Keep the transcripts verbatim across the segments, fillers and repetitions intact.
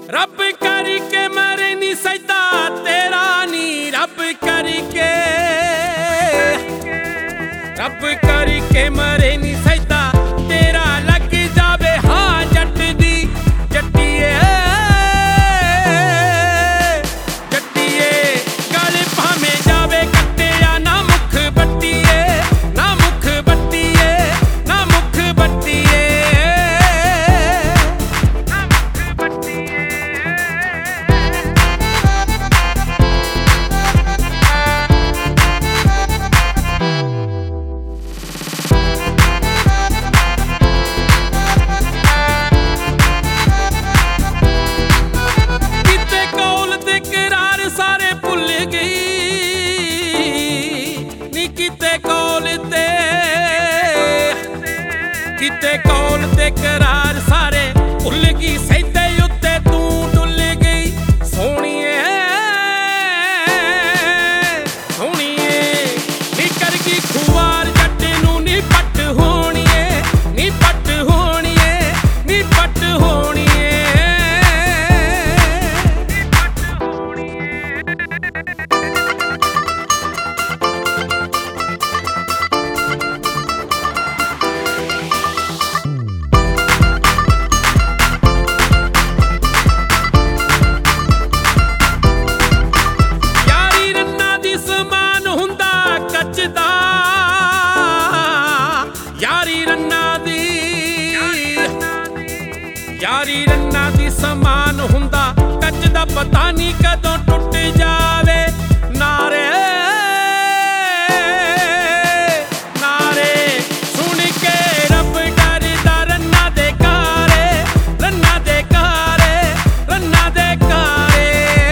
रब करके मरे नी सजदा तेरा नी, रब करके रब करके मरे नी सजदा तेरा, लग जावे हाँ जट दी जट्टिए जट्टिए, गल भावें जावे कट्टिया ना मुख बट्टिए, ना मुख बट्टिए, ना मुख बट्टिए, ना मुख बट्टिए। किते कौल ते करार सारे भुल गई, सैदे उत्ते तू डुल गई सोहणीए सोहणीए, नी कर गई खुवार जट नू नी पट होणीए, नी पट होणीए, नी पट होणीए, नी पट होणीए। यारी रन्ना दी समान हुंदा कच दा, पता नहीं कदों टुट जावे नारे नारे, सुन के रब डरदा रन्ना दे कारे, रन्ना दे कारे, रन्ना दे कारे,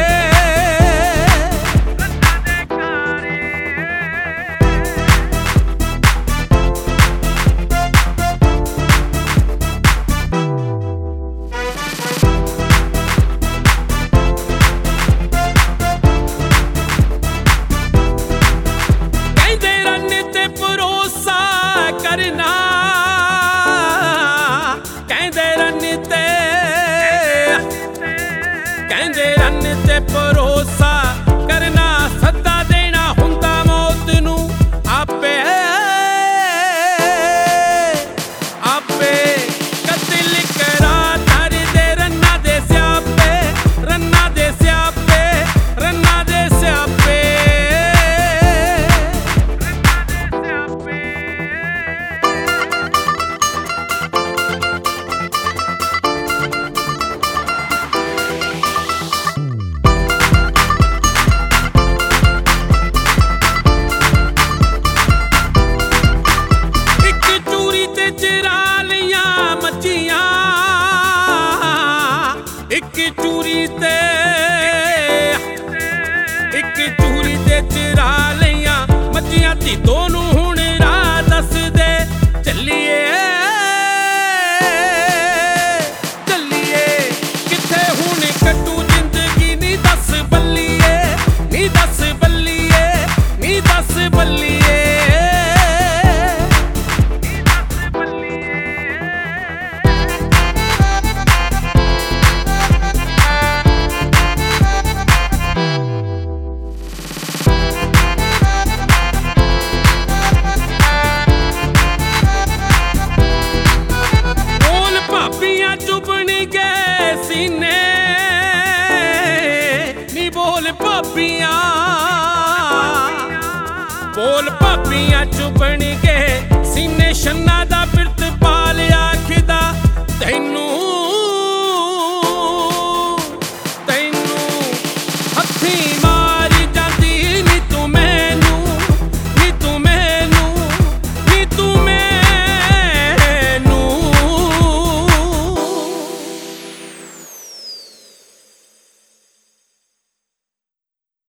रन्ना दे कारे। करना कहंदे रन ते कहंदे रन ते भरोसा करना, सदा देना हुंदा मौत नू आपे आपे, कतल करा धर दे रन्ना दे स्यापे, रन्ना दे स्यापे, रन्ना दे स्यापे। एक चूरी ते एक चूरी ते चरा लिया मच्छियां धी दोनों हुण राह दस दे चलिए चलिए, किथे हुण कटू जिंदगी नी दस बल्लिए, नी दस बल्लिए, नी दस बल्लिए। बोल भाबियां बोल भाबियां चुभन